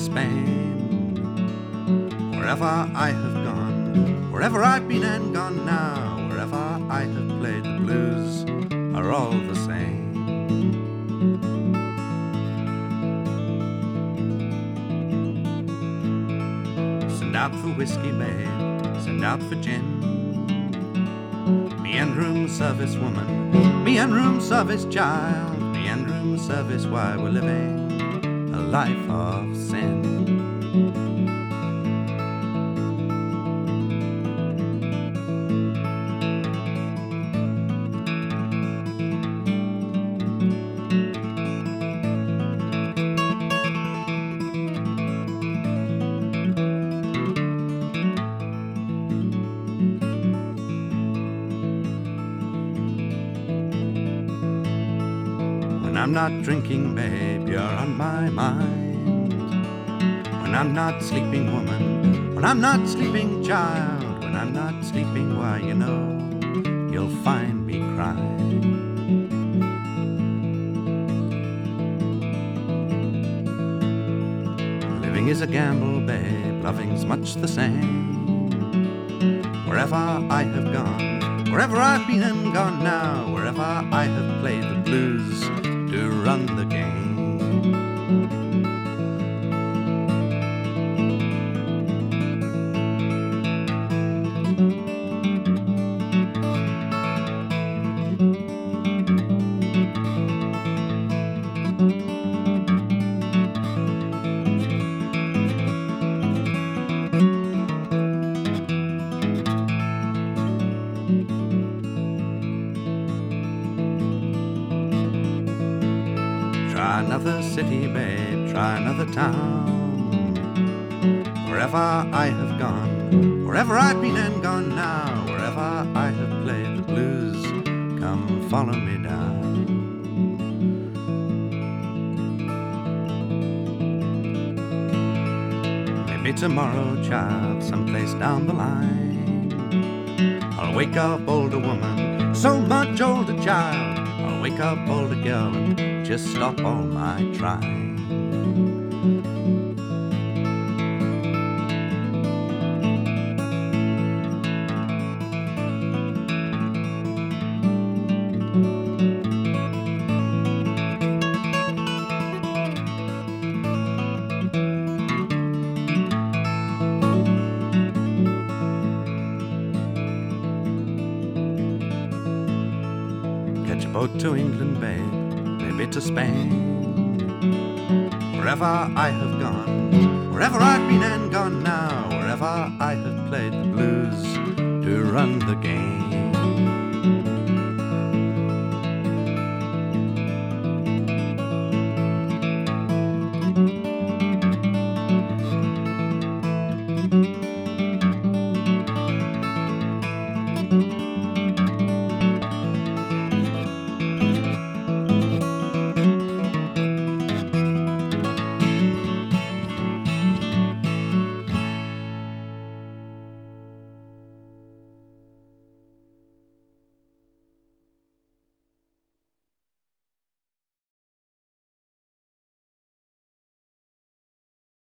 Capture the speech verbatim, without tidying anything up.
Spain. Wherever I have gone, wherever I've been and gone now, wherever I have played, the blues are all the same. Send out for whiskey, babe, send out for gin. Me and room service woman, me and room service child, me and room service, why we're living a life of sin. When I'm not drinking, babe, you're on my mind. When I'm not sleeping, woman, when I'm not sleeping, child, when I'm not sleeping, why, you know, you'll find me crying. Living is a gamble, babe, loving's much the same. Wherever I have gone, wherever I've been and gone now, wherever I have played, the blues to run the game. Try another city, babe, try another town. Wherever I have gone, wherever I've been and gone now, wherever I have played, the blues come follow me down. Maybe tomorrow, child, someplace down the line, I'll wake up older woman, so much older, child. I'll wake up older girl and just stop all my trying. Catch a boat to England, babe, maybe to Spain. Wherever I have gone, wherever I've been and gone now, wherever I have played, the blues to run the game.